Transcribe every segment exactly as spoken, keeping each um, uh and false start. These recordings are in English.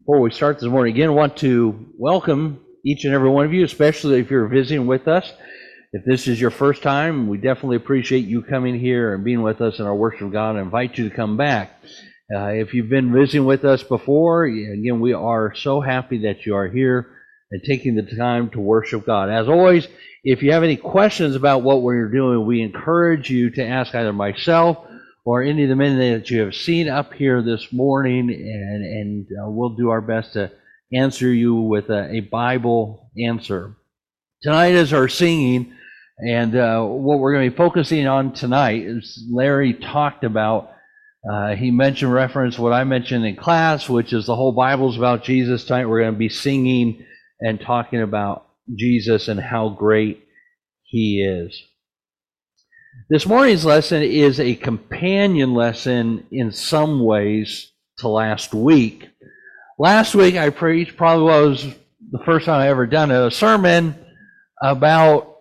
Before we start this morning, again, I want to welcome each and every one of you, especially if you're visiting with us. If this is your first time, we definitely appreciate you coming here and being with us in our worship of God. I invite you to come back. Uh, if you've been visiting with us before, again, we are so happy that you are here and taking the time to worship God. As always, if you have any questions about what we're doing, we encourage you to ask either myself or any of the men that you have seen up here this morning, and, and uh, we'll do our best to answer you with a, a Bible answer. Tonight is our singing, and uh, what we're going to be focusing on tonight is Larry talked about, uh, he mentioned reference what I mentioned in class, which is the whole Bible's about Jesus. Tonight we're going to be singing and talking about Jesus and how great he is. This morning's lesson is a companion lesson in some ways to last week. Last week I preached, probably was the first time I ever done it, a sermon about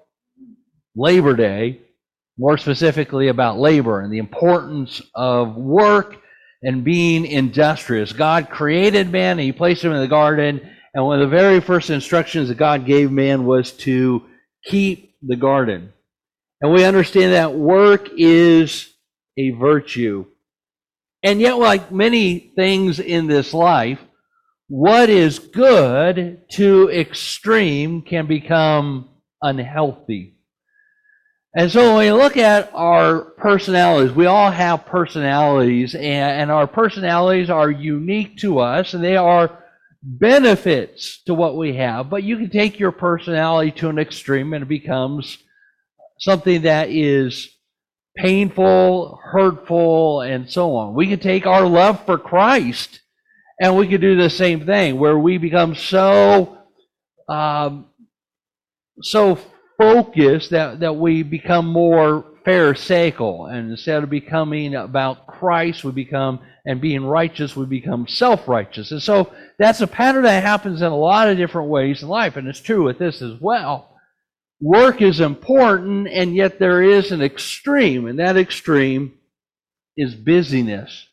Labor Day, more specifically about labor and the importance of work and being industrious. God created man and he placed him in the garden, and one of the very first instructions that God gave man was to keep the garden. And we understand that work is a virtue. And yet, like many things in this life, what is good to extreme can become unhealthy. And so when you look at our personalities, we all have personalities, and, and our personalities are unique to us, and they are benefits to what we have. But you can take your personality to an extreme and it becomes something that is painful, hurtful, and so on. We could take our love for Christ and we could do the same thing, where we become so um, so focused that, that we become more pharisaical, and instead of becoming about Christ, we become, and being righteous, we become self-righteous. And so that's a pattern that happens in a lot of different ways in life, and it's true with this as well. Work is important, and yet there is an extreme, and that extreme is busyness.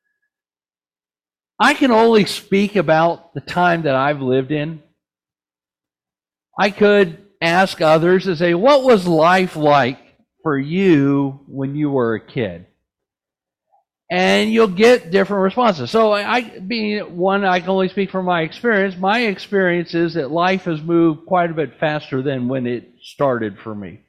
I can only speak about the time that I've lived in. I could ask others and say, what was life like for you when you were a kid? And you'll get different responses. So I, being one, I can only speak from my experience. My experience is that life has moved quite a bit faster than when it started for me.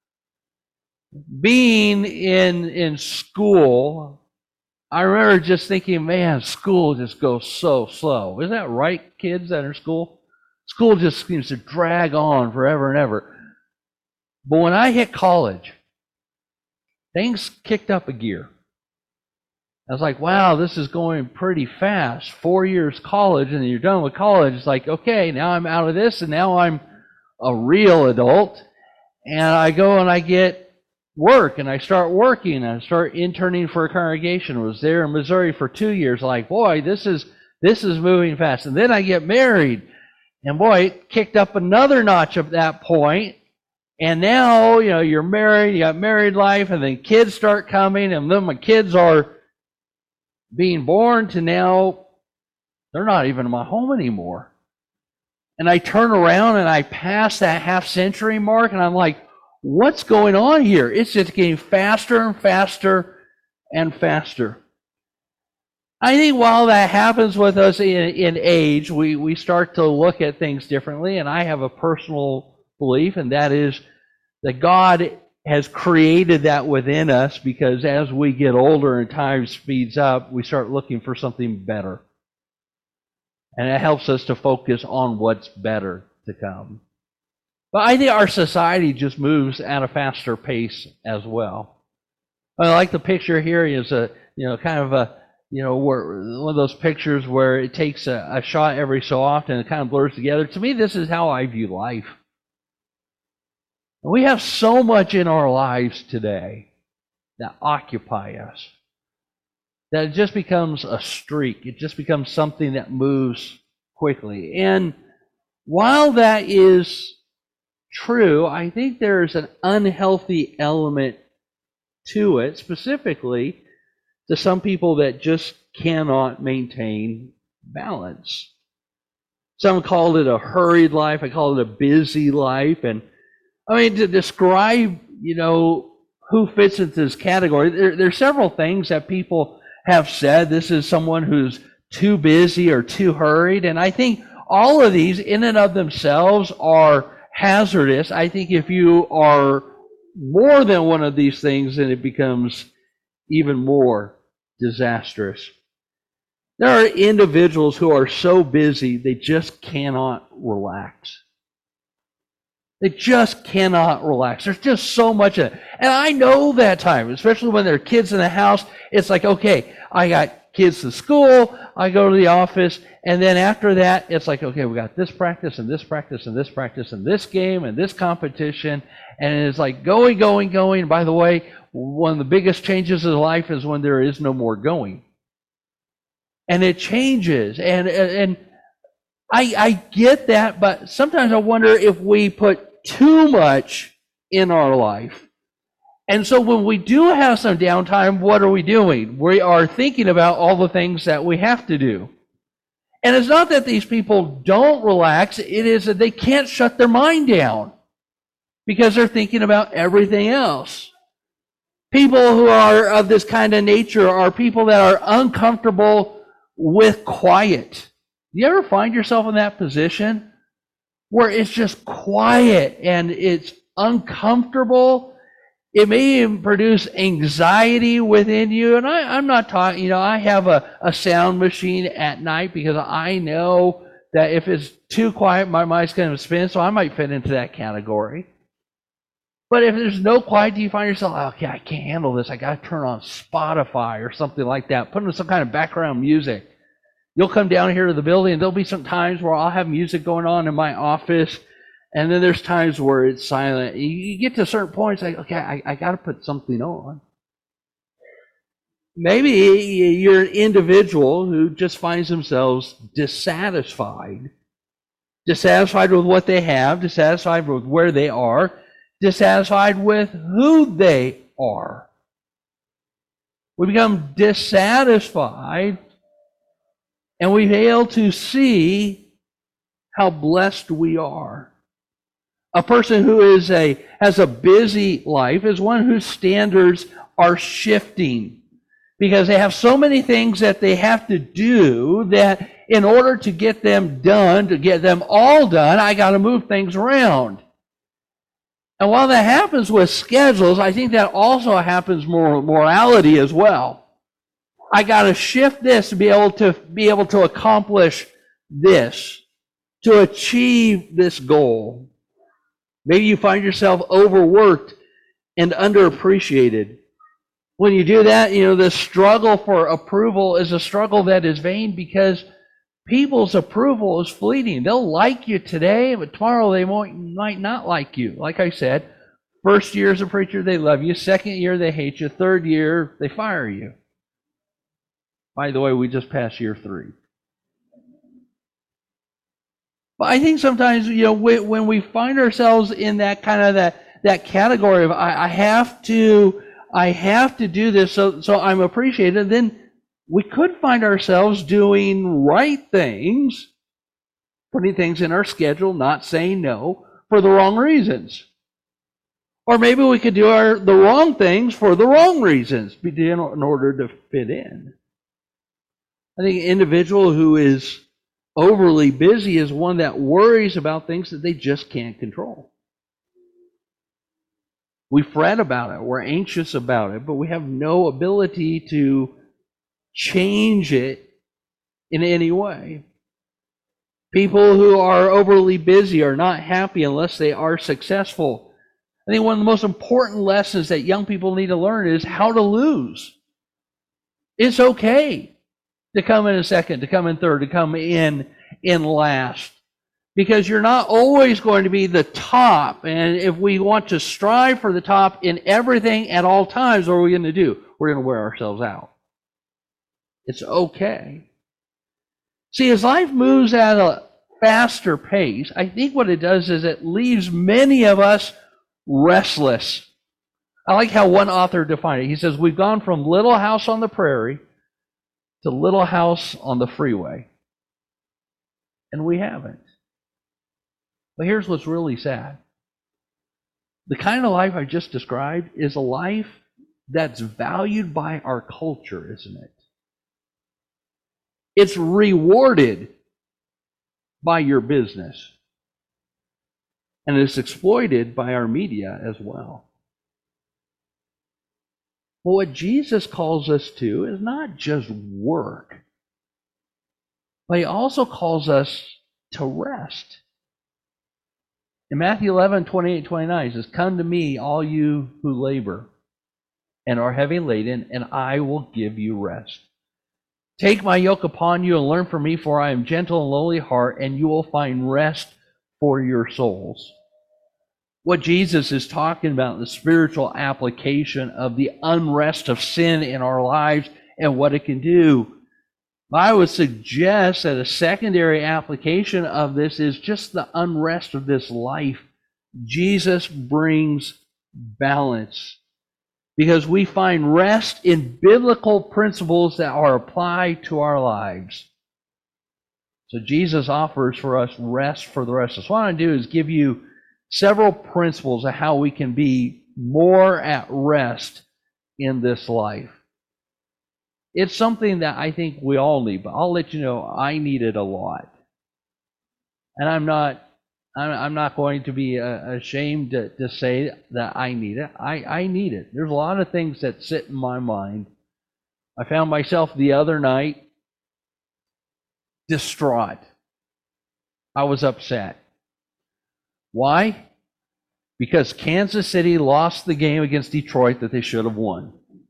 Being in in school, I remember just thinking, man, school just goes so slow. Isn't that right, kids that are in school? School just seems to drag on forever and ever. But when I hit college, things kicked up a gear. I was like, wow, this is going pretty fast. Four years college, and then you're done with college. It's like, okay, now I'm out of this, and now I'm a real adult. And I go and I get work, and I start working, and I start interning for a congregation. I was there in Missouri for two years. Like, boy, this is this is moving fast. And then I get married, and boy, it kicked up another notch at that point. And now, you know, you're married, you got married life, and then kids start coming, and then my kids are being born to now, they're not even in my home anymore. And I turn around and I pass that half century mark, and I'm like, what's going on here? It's just getting faster and faster and faster. I think while that happens with us in, in age, we, we start to look at things differently, and I have a personal belief, and that is that God has created that within us, because as we get older and time speeds up, we start looking for something better. And it helps us to focus on what's better to come. But I think our society just moves at a faster pace as well. I like the picture here is a, you know, kind of a, you know, where, one of those pictures where it takes a, a shot every so often and it kind of blurs together. To me, this is how I view life. We have so much in our lives today that occupy us, that it just becomes a streak. It just becomes something that moves quickly. And while that is true, I think there's an unhealthy element to it, specifically to some people that just cannot maintain balance. Some call it a hurried life. I call it a busy life. And I mean, to describe, you know, who fits into this category, there, there are several things that people have said. This is someone who's too busy or too hurried. And I think all of these in and of themselves are hazardous. I think if you are more than one of these things, then it becomes even more disastrous. There are individuals who are so busy they just cannot relax. They just cannot relax. There's just so much of it. And I know that time, especially when there are kids in the house. It's like, okay, I got kids to school, I go to the office, and then after that, it's like, okay, we got this practice and this practice and this practice and this game and this competition. And it's like going, going, going. By the way, one of the biggest changes in life is when there is no more going. And it changes. And, and I, I get that, but sometimes I wonder if we put too much in our life. And so when we do have some downtime, what are we doing? We are thinking about all the things that we have to do. And it's not that these people don't relax, it is that they can't shut their mind down because they're thinking about everything else. People who are of this kind of nature are people that are uncomfortable with quiet. You ever find yourself in that position where it's just quiet and it's uncomfortable? It may even produce anxiety within you. And I, I'm not talking, you know, I have a, a sound machine at night because I know that if it's too quiet, my mind's going to spin, so I might fit into that category. But if there's no quiet, do you find yourself, okay, I can't handle this. I got to turn on Spotify or something like that. Put in some kind of background music. You'll come down here to the building, and there'll be some times where I'll have music going on in my office, and then there's times where it's silent. You get to a certain point, it's like, okay, I, I got to put something on. Maybe you're an individual who just finds themselves dissatisfied. Dissatisfied with what they have, dissatisfied with where they are, dissatisfied with who they are. We become dissatisfied, and we fail to see how blessed we are. A person who is a has a busy life is one whose standards are shifting because they have so many things that they have to do that in order to get them done, to get them all done, I got to move things around. And while that happens with schedules, I think that also happens more morality as well. I got to shift this to be able to be able to accomplish this, to achieve this goal. Maybe you find yourself overworked and underappreciated. When you do that, you know, the struggle for approval is a struggle that is vain because people's approval is fleeting. They'll like you today, but tomorrow they won't, might not like you. Like I said, first year as a preacher, they love you. Second year, they hate you. Third year, they fire you. By the way, we just passed year three. But I think sometimes, you know, when we find ourselves in that kind of that, that category of I, I have to, I have to do this so, so I'm appreciated, then we could find ourselves doing right things, putting things in our schedule, not saying no for the wrong reasons. Or maybe we could do our, the wrong things for the wrong reasons in order to fit in. I think an individual who is overly busy is one that worries about things that they just can't control. We fret about it, we're anxious about it, but we have no ability to change it in any way. People who are overly busy are not happy unless they are successful. I think one of the most important lessons that young people need to learn is how to lose. It's okay to come in second, to come in third, to come in in last. Because you're not always going to be the top. And if we want to strive for the top in everything at all times, what are we going to do? We're going to wear ourselves out. It's okay. See, as life moves at a faster pace, I think what it does is it leaves many of us restless. I like how one author defined it. He says, we've gone from Little House on the Prairie to Little House on the Freeway. and we haven't. But here's what's really sad. The kind of life I just described is a life that's valued by our culture, isn't it? It's rewarded by your business. And it's exploited by our media as well. But what Jesus calls us to is not just work, but he also calls us to rest. In Matthew eleven, twenty-eight, twenty-nine, he says, "Come to me, all you who labor and are heavy laden, and I will give you rest. Take my yoke upon you and learn from me, for I am gentle and lowly of heart, and you will find rest for your souls." What Jesus is talking about, the spiritual application of the unrest of sin in our lives and what it can do. I would suggest that a secondary application of this is just the unrest of this life. Jesus brings balance because we find rest in biblical principles that are applied to our lives. So Jesus offers for us rest for the rest of us. What I want to do is give you several principles of how we can be more at rest in this life. It's something that I think we all need, but I'll let you know I need it a lot. And I'm not I'm not going to be ashamed to, to say that I need it. I, I need it. There's a lot of things that sit in my mind. I found myself the other night distraught. I was upset. Why? Because Kansas City lost the game against Detroit that they should have won.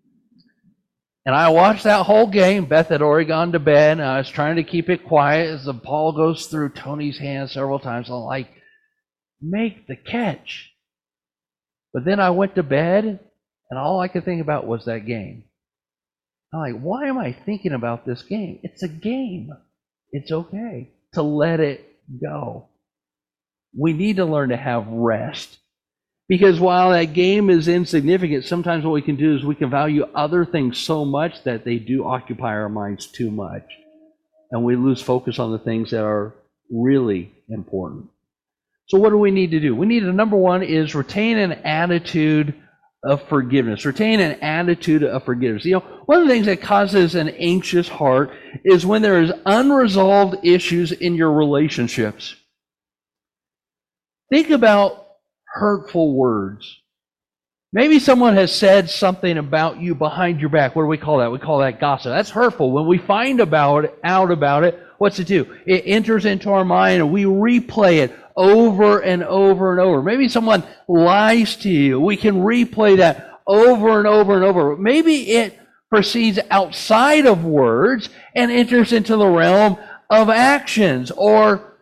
And I watched that whole game. Beth had already gone to bed, and I was trying to keep it quiet as the ball goes through Tony's hands several times. I'm like, make the catch. But then I went to bed, and all I could think about was that game. I'm like, why am I thinking about this game? It's a game. It's okay to let it go. We need to learn to have rest. Because while that game is insignificant, sometimes what we can do is we can value other things so much that they do occupy our minds too much. And we lose focus on the things that are really important. So what do we need to do? We need to, number one, is retain an attitude of forgiveness. Retain an attitude of forgiveness. You know, one of the things that causes an anxious heart is when there is unresolved issues in your relationships. Think about hurtful words. Maybe someone has said something about you behind your back. What do we call that? We call that gossip. That's hurtful. When we find about it, out about it, what's it do? It enters into our mind and we replay it over and over and over. Maybe someone lies to you. We can replay that over and over and over. Maybe it proceeds outside of words and enters into the realm of actions, or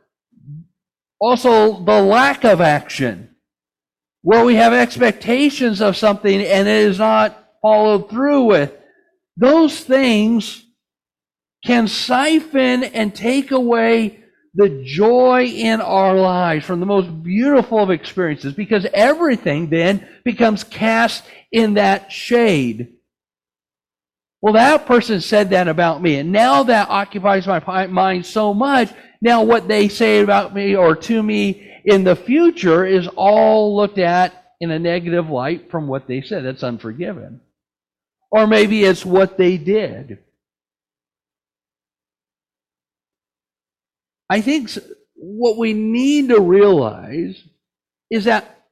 also the lack of action, where we have expectations of something and it is not followed through with. Those things can siphon and take away the joy in our lives from the most beautiful of experiences, because everything then becomes cast in that shade. Well, that person said that about me, and now that occupies my mind so much. Now what they say about me or to me in the future is all looked at in a negative light from what they said. That's unforgiven. Or maybe it's what they did. I think what we need to realize is that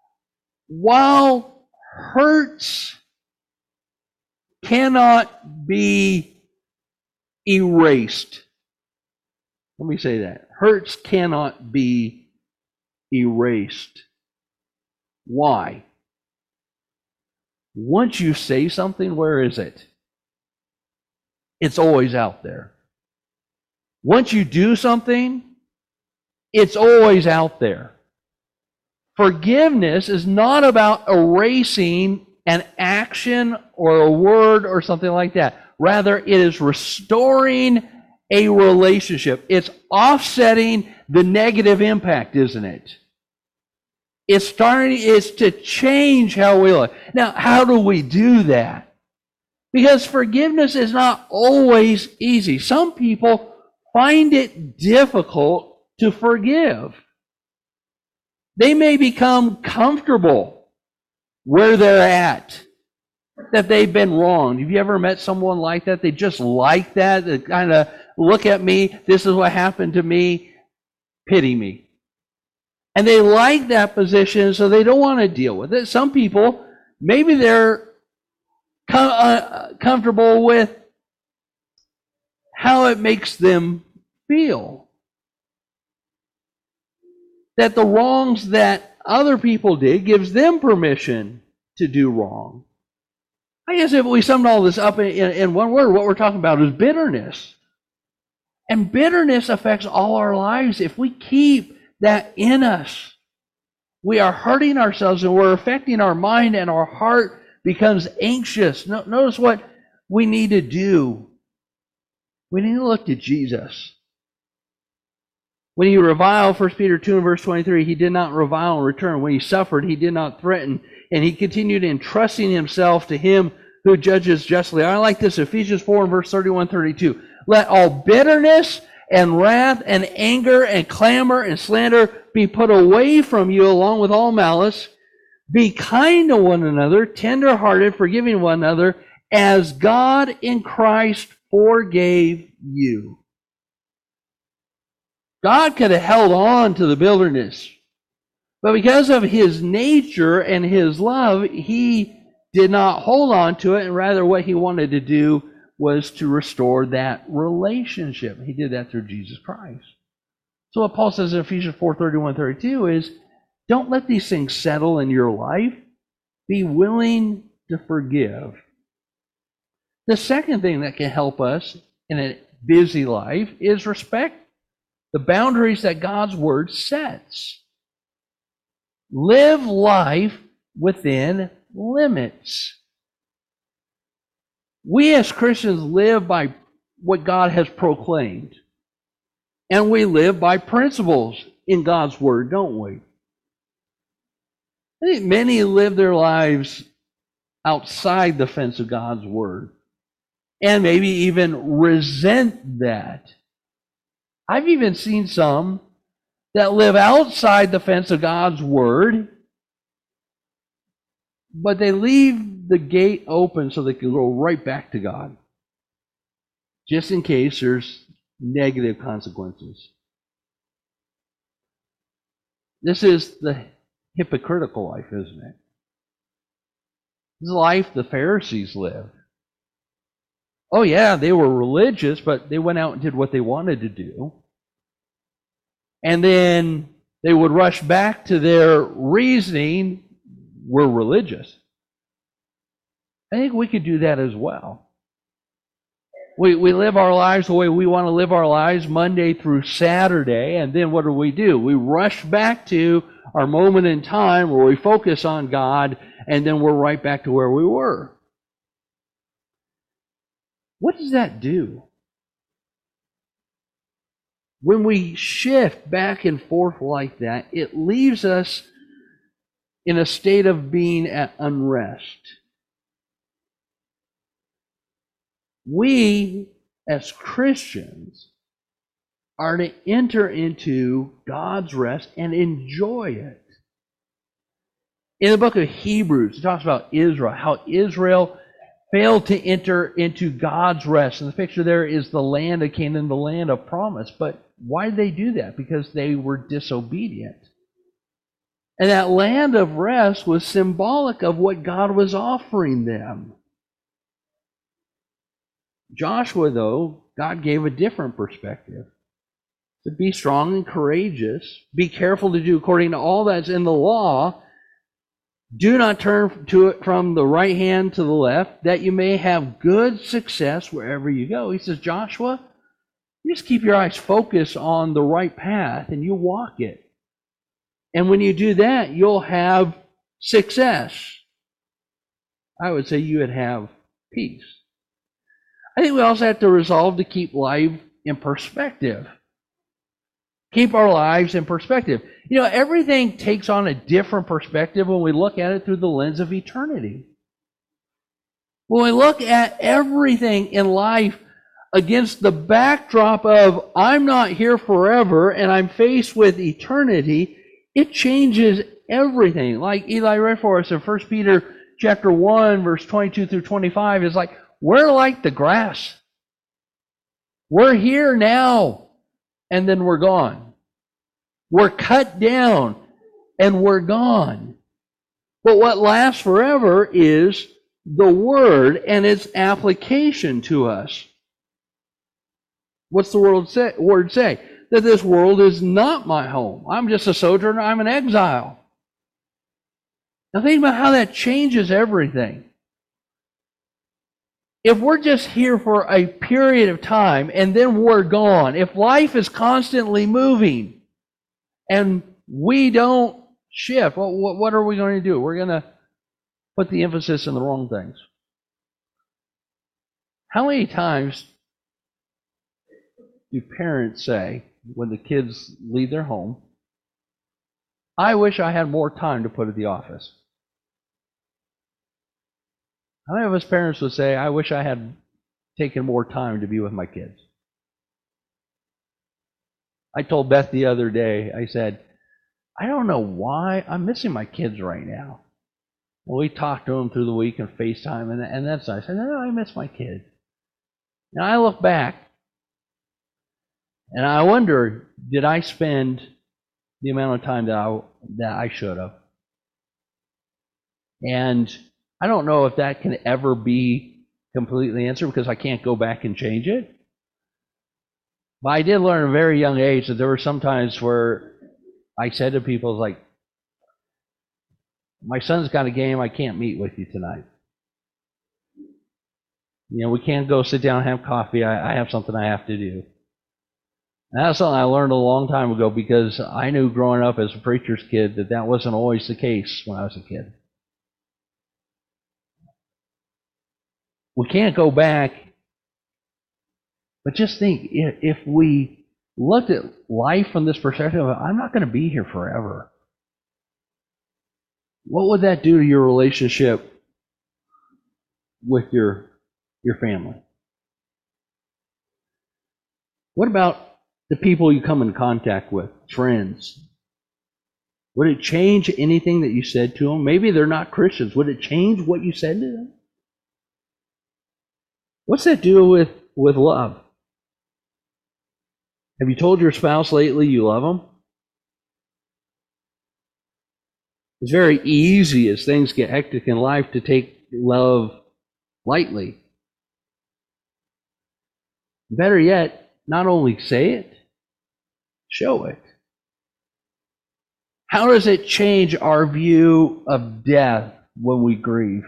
while hurts cannot be erased, let me say that. Hurts cannot be erased. Why? Once you say something, where is it? It's always out there. Once you do something, it's always out there. Forgiveness is not about erasing an action or a word or something like that. Rather, it is restoring a relationship. It's offsetting the negative impact, isn't it? It's starting, it's to change how we look. Now, how do we do that? Because forgiveness is not always easy. Some people find it difficult to forgive. They may become comfortable where they're at, that they've been wronged. Have you ever met someone like that? They just like that. They kind of look at me, this is what happened to me, pity me. And they like that position, so they don't want to deal with it. Some people, maybe they're com- uh, comfortable with how it makes them feel. That the wrongs that other people did gives them permission to do wrong. I guess if we summed all this up in, in, in one word, what we're talking about is bitterness. And bitterness affects all our lives. If we keep that in us, we are hurting ourselves and we're affecting our mind, and our heart becomes anxious. No, notice what we need to do. We need to look to Jesus. When he reviled, First Peter two and verse twenty-three, he did not revile in return. When he suffered, he did not threaten. And he continued entrusting himself to him who judges justly. I like this, Ephesians four and verse thirty-one, thirty-two. Let all bitterness and wrath and anger and clamor and slander be put away from you along with all malice. Be kind to one another, tender-hearted, forgiving one another, as God in Christ forgave you. God could have held on to the bitterness, but because of his nature and his love, he did not hold on to it, and rather what he wanted to do was to restore that relationship. He did that through Jesus Christ. So what Paul says in Ephesians four, thirty-one, thirty-two is, don't let these things settle in your life. Be willing to forgive. The second thing that can help us in a busy life is respect the boundaries that God's Word sets. Live life within limits. We as Christians live by what God has proclaimed. And we live by principles in God's Word, don't we? I think many live their lives outside the fence of God's Word, and maybe even resent that. I've even seen some that live outside the fence of God's Word, but they leave the gate open so they can go right back to God, just in case there's negative consequences. This is the hypocritical life, isn't it? This is the life the Pharisees lived. Oh yeah, they were religious, but they went out and did what they wanted to do. And then they would rush back to their reasoning, we're religious. I think we could do that as well. We, we live our lives the way we want to live our lives, Monday through Saturday, and then what do we do? We rush back to our moment in time where we focus on God, and then we're right back to where we were. What does that do? When we shift back and forth like that, it leaves us in a state of being at unrest. We, as Christians, are to enter into God's rest and enjoy it. In the book of Hebrews, it talks about Israel, how Israel failed to enter into God's rest. And the picture there is the land of Canaan, the land of promise. But why did they do that? Because they were disobedient. And that land of rest was symbolic of what God was offering them. Joshua, though, God gave a different perspective. To be strong and courageous, be careful to do according to all that's in the law. Do not turn to it from the right hand to the left, that you may have good success wherever you go. He says, Joshua, you just keep your eyes focused on the right path and you walk it. And when you do that, you'll have success. I would say you would have peace. I think we also have to resolve to keep life in perspective. Keep our lives in perspective. You know, everything takes on a different perspective when we look at it through the lens of eternity. When we look at everything in life against the backdrop of I'm not here forever and I'm faced with eternity, it changes everything. Like Eli read for us in First Peter chapter one, verse twenty-two through twenty-five, is like, we're like the grass. We're here now, and then we're gone. We're cut down, and we're gone. But what lasts forever is the Word and its application to us. What's the word say? Word say? That this world is not my home. I'm just a sojourner. I'm an exile. Now think about how that changes everything. If we're just here for a period of time and then we're gone, if life is constantly moving and we don't shift, what, what are we going to do? We're going to put the emphasis in the wrong things. How many times do parents say, when the kids leave their home, I wish I had more time to put at the office? How many of us parents would say, I wish I had taken more time to be with my kids? I told Beth the other day, I said, I don't know why I'm missing my kids right now. Well, we talked to them through the week and FaceTime, and, and that's nice. I said, no, I miss my kids. Now I look back, and I wonder, did I spend the amount of time that I, that I should have? And I don't know if that can ever be completely answered because I can't go back and change it. But I did learn at a very young age that there were some times where I said to people, like, my son's got a game, I can't meet with you tonight. You know, we can't go sit down and have coffee. I, I have something I have to do. And that's something I learned a long time ago because I knew growing up as a preacher's kid that that wasn't always the case when I was a kid. We can't go back, but just think, if we looked at life from this perspective of, I'm not going to be here forever, what would that do to your relationship with your, your family? What about the people you come in contact with, friends? Would it change anything that you said to them? Maybe they're not Christians. Would it change what you said to them? What's that do with, with love? Have you told your spouse lately you love them? It's very easy as things get hectic in life to take love lightly. Better yet, not only say it, show it. How does it change our view of death when we grieve?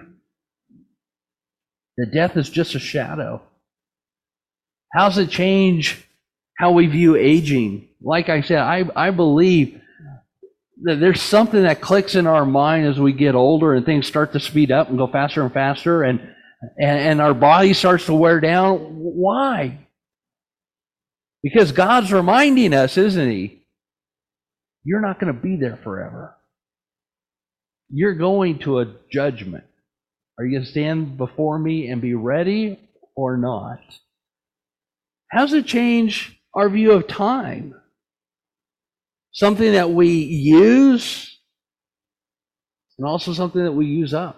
That death is just a shadow. How does it change how we view aging? Like I said, I, I believe that there's something that clicks in our mind as we get older and things start to speed up and go faster and faster, and, and, and our body starts to wear down. Why? Because God's reminding us, isn't He? You're not going to be there forever. You're going to a judgment. Are you going to stand before me and be ready or not? How does it change our view of time? Something that we use and also something that we use up.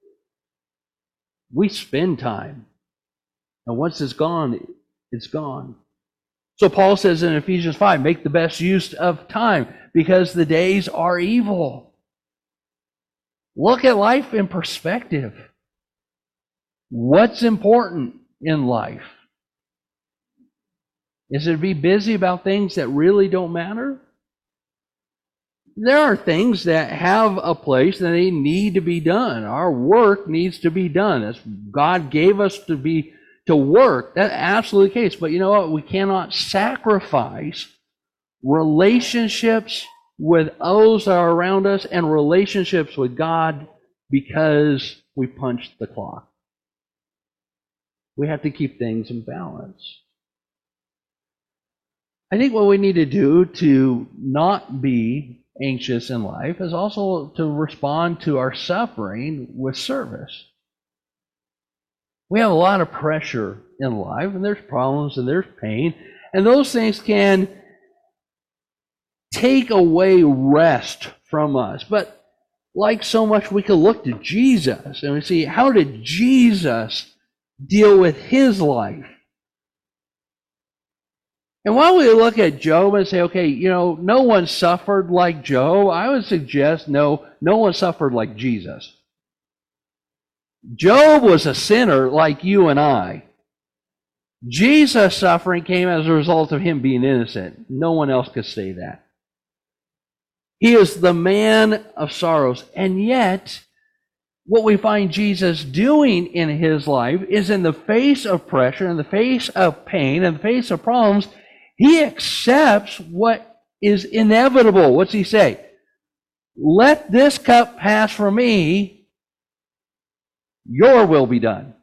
We spend time. And once it's gone, it's gone. So Paul says in Ephesians five, make the best use of time because the days are evil. Look at life in perspective. What's important in life? Is it to be busy about things that really don't matter? There are things that have a place and they need to be done. Our work needs to be done. As God gave us to be to work, that's absolutely the case. But you know what? We cannot sacrifice relationships with those that are around us and relationships with God because we punched the clock. We have to keep things in balance. I think what we need to do to not be anxious in life is also to respond to our suffering with service. We have a lot of pressure in life, and there's problems and there's pain, and those things can take away rest from us. But like so much, we can look to Jesus and we see, how did Jesus deal with his life? And while we look at Job and say, okay, you know, no one suffered like Job, I would suggest no, no one suffered like Jesus. Job was a sinner like you and I. Jesus' suffering came as a result of him being innocent. No one else could say that. He is the man of sorrows. And yet, what we find Jesus doing in his life is, in the face of pressure, in the face of pain, in the face of problems, he accepts what is inevitable. What's he say? Let this cup pass from me, your will be done.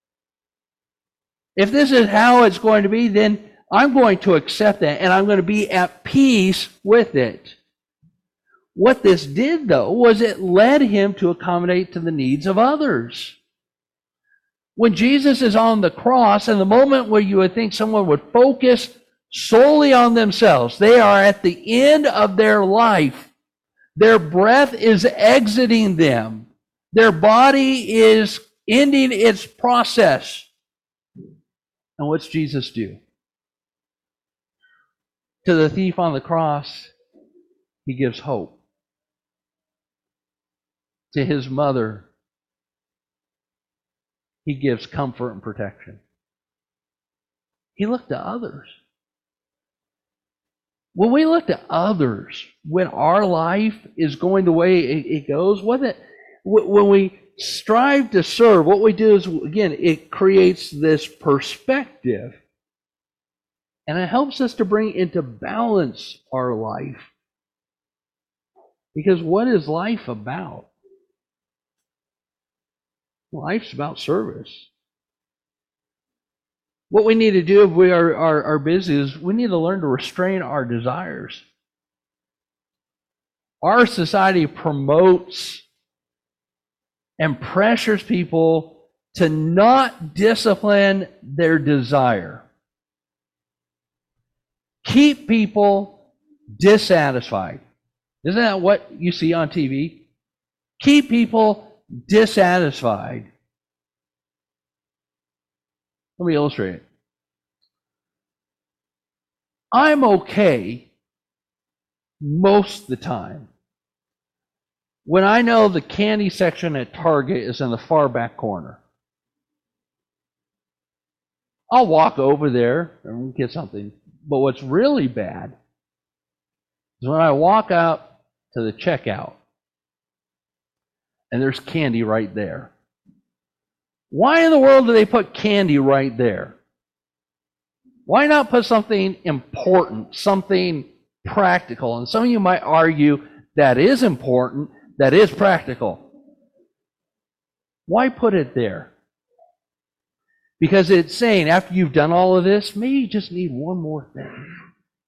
If this is how it's going to be, then I'm going to accept that, and I'm going to be at peace with it. What this did, though, was it led him to accommodate to the needs of others. When Jesus is on the cross, and the moment where you would think someone would focus solely on themselves, they are at the end of their life. Their breath is exiting them. Their body is ending its process. And what's Jesus do? To the thief on the cross, he gives hope. To his mother, he gives comfort and protection. He looked to others. When we look to others, when our life is going the way it goes, when we strive to serve, what we do is, again, it creates this perspective. And it helps us to bring into balance our life. Because what is life about? Life's about service. What we need to do if we are, are, are busy is we need to learn to restrain our desires. Our society promotes and pressures people to not discipline their desire. Keep people dissatisfied. Isn't that what you see on T V? Keep people dissatisfied. Let me illustrate it. I'm okay most of the time when I know the candy section at Target is in the far back corner. I'll walk over there and get something. But what's really bad is when I walk out to the checkout and there's candy right there. Why in the world do they put candy right there? Why not put something important, something practical? And some of you might argue that is important, that is practical. Why put it there? Because it's saying, after you've done all of this, maybe you just need one more thing.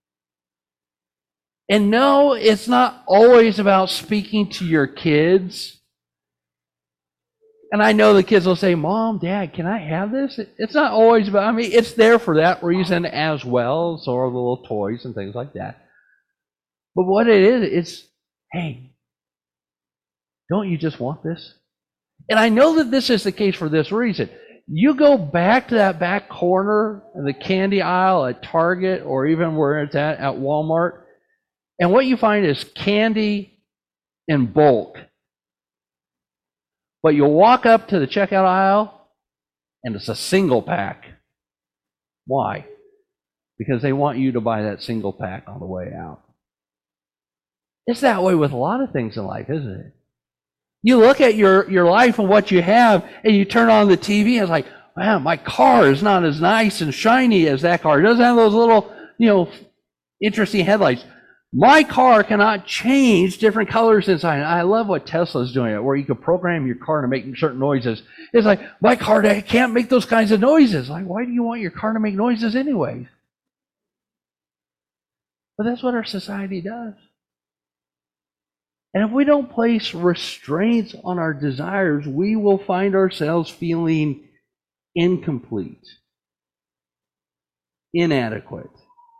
And no, it's not always about speaking to your kids. And I know the kids will say, Mom, Dad, can I have this? It's not always about, I mean, it's there for that reason as well. So are the little toys and things like that. But what it is, it's, hey, don't you just want this? And I know that this is the case for this reason. You go back to that back corner in the candy aisle at Target or even where it's at at Walmart, and what you find is candy in bulk. But you'll walk up to the checkout aisle and it's a single pack. Why? Because they want you to buy that single pack on the way out. It's that way with a lot of things in life, isn't it? You look at your, your life and what you have, and you turn on the T V, and it's like, wow, my car is not as nice and shiny as that car. It doesn't have those little, you know, interesting headlights. My car cannot change different colors inside. I love what Tesla's doing, where you can program your car to make certain noises. It's like, my car can't make those kinds of noises. Like, why do you want your car to make noises anyway? But that's what our society does. And if we don't place restraints on our desires, we will find ourselves feeling incomplete. inadequate.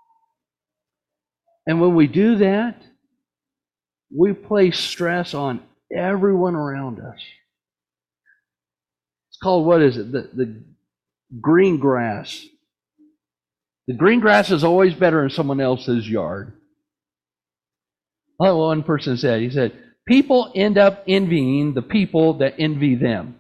And when we do that, we place stress on everyone around us. It's called, what is it? The, the green grass. The green grass is always better in someone else's yard. Like one person said, he said, people end up envying the people that envy them.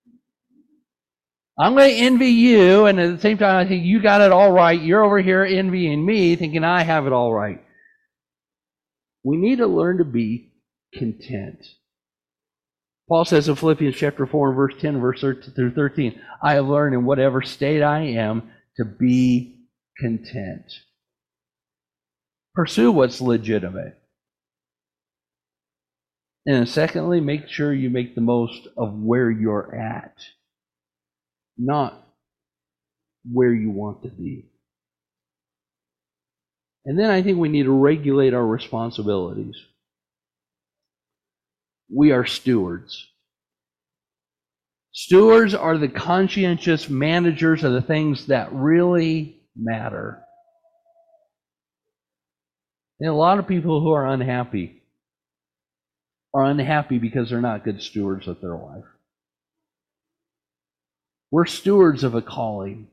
I'm going to envy you, and at the same time I think you got it all right. You're over here envying me, thinking I have it all right. We need to learn to be content. Paul says in Philippians chapter four and verse ten, verse through thirteen, I have learned in whatever state I am to be content. Pursue what's legitimate. And secondly, make sure you make the most of where you're at, not where you want to be. And then I think we need to regulate our responsibilities. We are stewards. Stewards are the conscientious managers of the things that really matter. And a lot of people who are unhappy are unhappy because they're not good stewards of their life. We're stewards of a calling.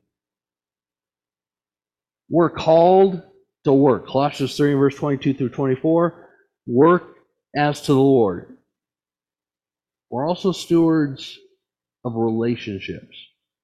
We're called to work. Colossians three, verse twenty-two through twenty-four, work as to the Lord. We're also stewards of relationships.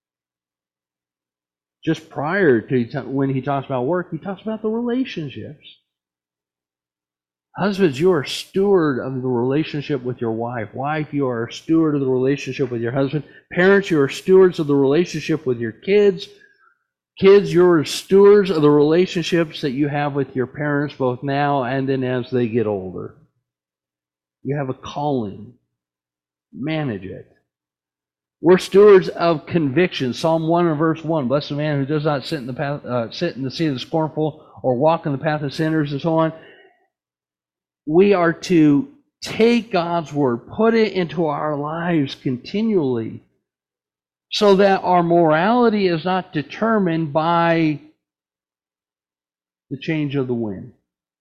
Just prior to when he talks about work, he talks about the relationships. Husbands, you are a steward of the relationship with your wife. Wife, you are a steward of the relationship with your husband. Parents, you are stewards of the relationship with your kids. Kids, you're stewards of the relationships that you have with your parents, both now and then as they get older. You have a calling. Manage it. We're stewards of conviction. Psalm one and verse one. Blessed the man who does not sit in the path, uh, sit in the seat of the scornful, or walk in the path of sinners, and so on. We are to take God's word, put it into our lives continually, so that our morality is not determined by the change of the wind.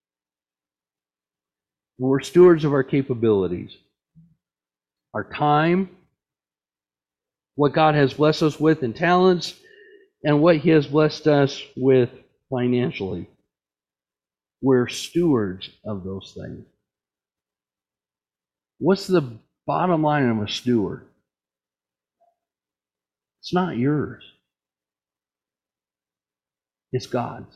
We're stewards of our capabilities, our time, what God has blessed us with in talents, and what He has blessed us with financially. We're stewards of those things. What's the bottom line of a steward? It's not yours. It's God's.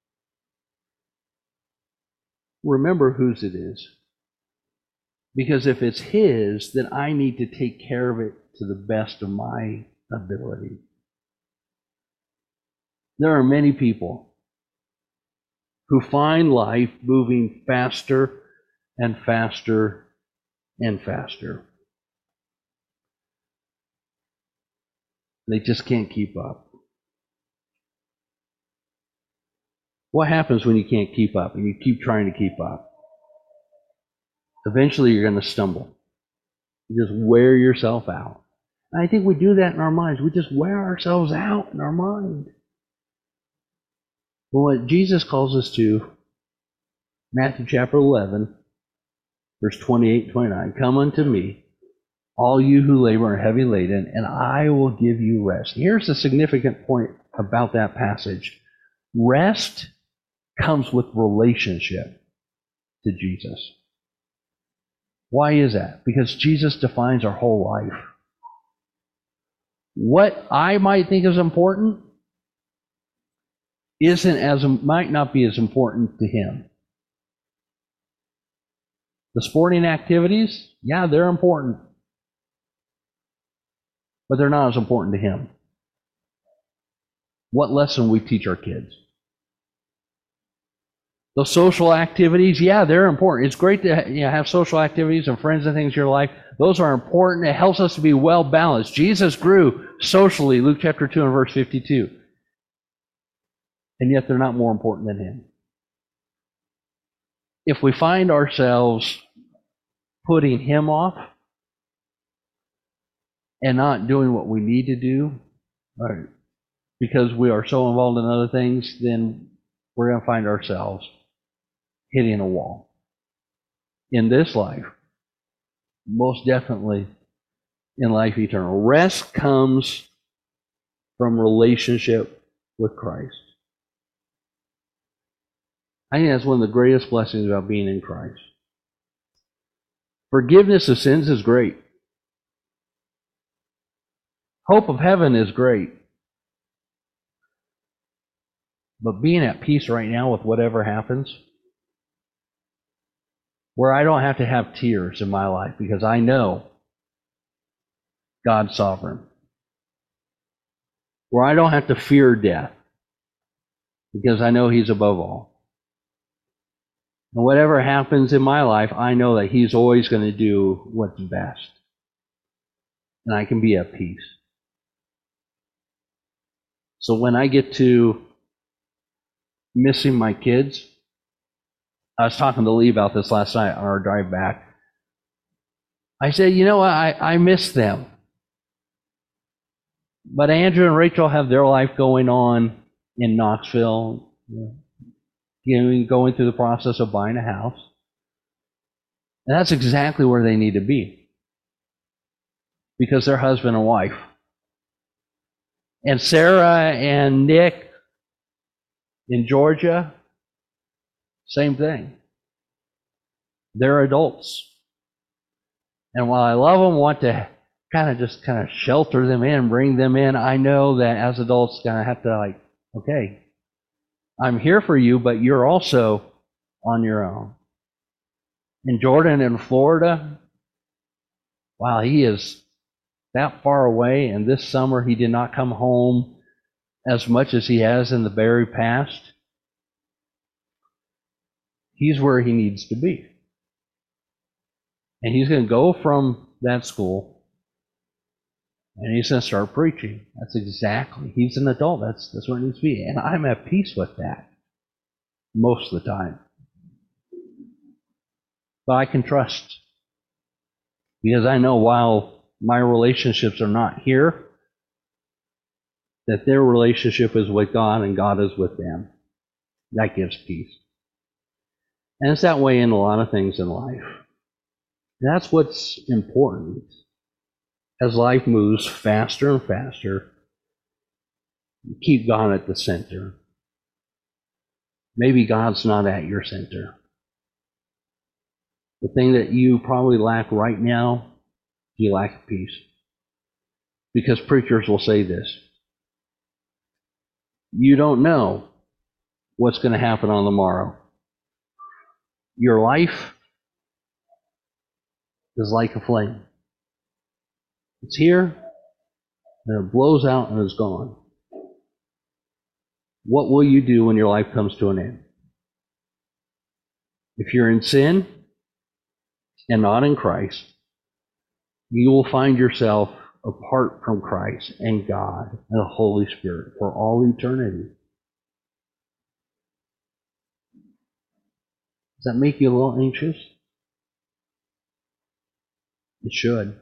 Remember whose it is. Because if it's His, then I need to take care of it to the best of my ability. There are many people who find life moving faster and faster and faster. They just can't keep up. What happens when you can't keep up and you keep trying to keep up? Eventually you're going to stumble. You just wear yourself out. And I think we do that in our minds. We just wear ourselves out in our mind. Well, what Jesus calls us to, Matthew chapter eleven, verse twenty-eight and twenty-nine, come unto me, all you who labor and are heavy laden, and I will give you rest. Here's the significant point about that passage. Rest comes with relationship to Jesus. Why is that? Because Jesus defines our whole life. What I might think is important isn't as might not be as important to Him. The sporting activities, yeah, they're important, but they're not as important to Him. What lesson we teach our kids? Those social activities, yeah, they're important. It's great to you know, have social activities and friends and things in your life. Those are important. It helps us to be well balanced. Jesus grew socially, Luke chapter two and verse fifty-two. And yet they're not more important than Him. If we find ourselves putting Him off and not doing what we need to do, or because we are so involved in other things, then we're going to find ourselves hitting a wall. In this life, most definitely in life eternal. Rest comes from relationship with Christ. I think that's one of the greatest blessings about being in Christ. Forgiveness of sins is great. Hope of heaven is great. But being at peace right now with whatever happens, where I don't have to have tears in my life because I know God's sovereign. Where I don't have to fear death because I know He's above all. And whatever happens in my life, I know that He's always going to do what's best. And I can be at peace. So when I get to missing my kids, I was talking to Lee about this last night on our drive back. I said, you know what, I, I miss them. But Andrew and Rachel have their life going on in Knoxville, you know, going through the process of buying a house. And that's exactly where they need to be. Because they're husband and wife. And Sarah and Nick in Georgia, same thing. They're adults. And while I love them, want to kind of just kind of shelter them in, bring them in, I know that as adults, kind of have to like, okay, I'm here for you, but you're also on your own. And Jordan in Florida, wow, he is that far away, and this summer he did not come home as much as he has in the very past. He's where he needs to be. And he's going to go from that school, and he's going to start preaching. That's exactly, he's an adult. That's, that's where it needs to be. And I'm at peace with that most of the time. But I can trust, because I know while my relationships are not here, that their relationship is with God and God is with them. That gives peace. And it's that way in a lot of things in life. And that's what's important. As life moves faster and faster, keep God at the center. Maybe God's not at your center. The thing that you probably lack right now, you lack peace. Because preachers will say this: you don't know what's going to happen on the morrow. Your life is like a flame. It's here, and it blows out and it's gone. What will you do when your life comes to an end? If you're in sin and not in Christ, you will find yourself apart from Christ and God and the Holy Spirit for all eternity. Does that make you a little anxious? It should.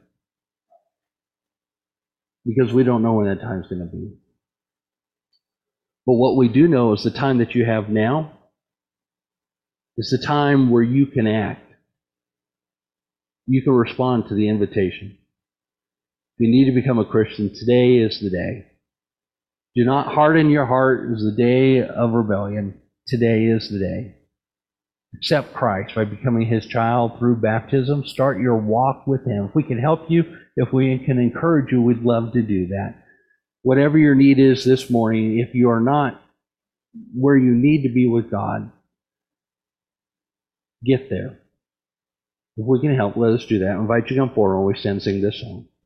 Because we don't know when that time's going to be. But what we do know is the time that you have now is the time where you can act. You can respond to the invitation. If you need to become a Christian, today is the day. Do not harden your heart as the day of rebellion. Today is the day. Accept Christ by becoming His child through baptism. Start your walk with Him. If we can help you, if we can encourage you, we'd love to do that. Whatever your need is this morning, if you are not where you need to be with God, get there. If we can help, let us do that. I invite you to come forward while we stand and sing this song.